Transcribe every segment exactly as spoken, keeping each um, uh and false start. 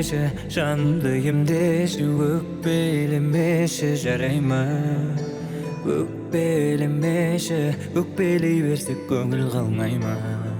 emеші, жанымды емдеші, өкпелемеші, жарай ма? Өкпелемеші, өкпелей берсек көңіл қалмай ма?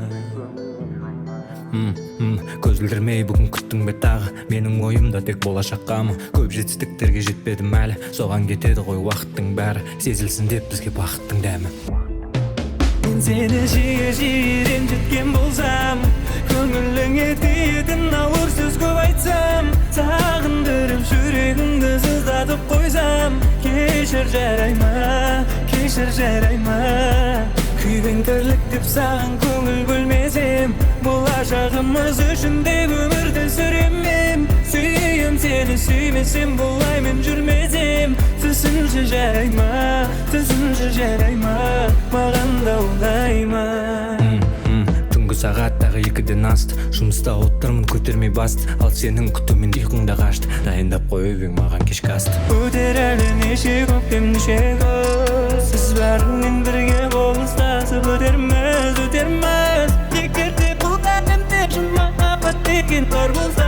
Көзілдірмей бүгін күттің бе тағы, менің ойымда тек болашаққамы? Көп жетістіктерге жетпедім әлі, соған кетеді ғой уақыттың бәрі, сезілсін деп бізге бақыттың дәмі. Мен сені жиі-жиі ренжіткен болсам, көңіліңе тиетін ауыр сөз көп айтсам, сағындырып жүрегіңді сыздатып қойсам, кешір жарай ма, кешір жарай ма? Күйбең тірлік деп саған көңіл бөлмесем, болашағымыз үшін деп өмірді сүремем. Сүйем сені, сүймесем бұлай мен жүрмесем, түсінші жарай ма, түсінші жарай ма, маған да оңай ма? Түнгі сағаттағы екіден асты, жұмыста отырмын көтермей басты, ал сенің күтумен ұйқыңда қашты, дайындап қойып ең маған кешкі асты. Өтер әлі неше көктем неше күз, сіз бәріңмен бірге болыстасып өтерміз, өтерміз. Егер де бұл әлемде шын махаббат деген бар болса,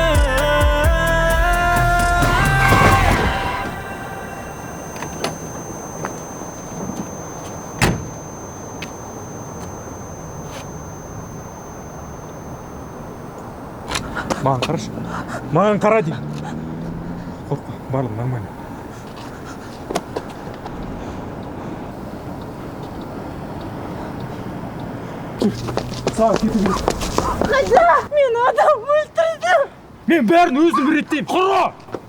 маған қарашы, маған қара деймін. Қорқма, барлығы нормально. Саған кету керек. Қайда? Мен адам өлтірдім. Мен бәрін өзім реттеймін. Құра!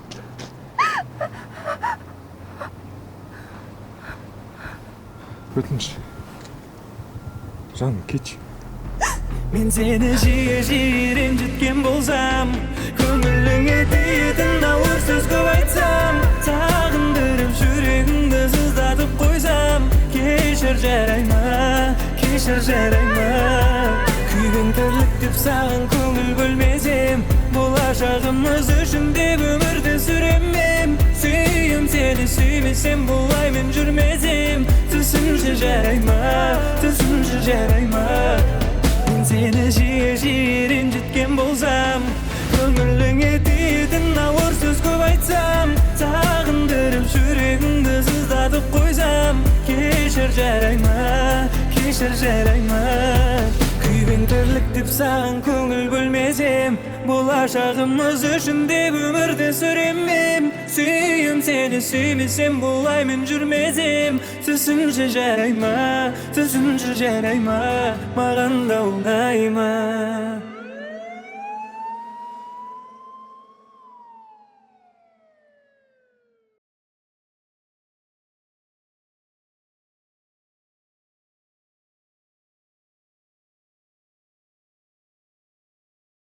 Өтініш. Жаным, кетші. Мен сені жиі-жиі ренжіткен болсам, көңіліңе тиетін ауыр сөз көп айтсам, сағындырып жүрегіңді сыздатып қойсам, кешір жарай ма, кешір жарай ма? Күйбең тірлік деп саған көңіл бөлмесем, болашағымыз үшін деп өмірді сүремем. Сүйем сені, сүймесем бұлай мен жүрмесем, түсінші жарай ма, түсінші жарай ма? Сені жиі-жиі ренжіткен болсам, көңіліңе тиетін ауыр сөз көп айтсам, сағындырып жүрегіңді сыздатып қойсам, кешір жарай ма, кешір жарай ма? Күйбең тірлік деп саған көңіл бөлмесем, болашағымыз үшін деп өмірді сүремем. Сүйем сені, сүймесем бұлай мен жүрмесем, түсінші жарай ма, түсінші жарай ма, маған да оңай ма?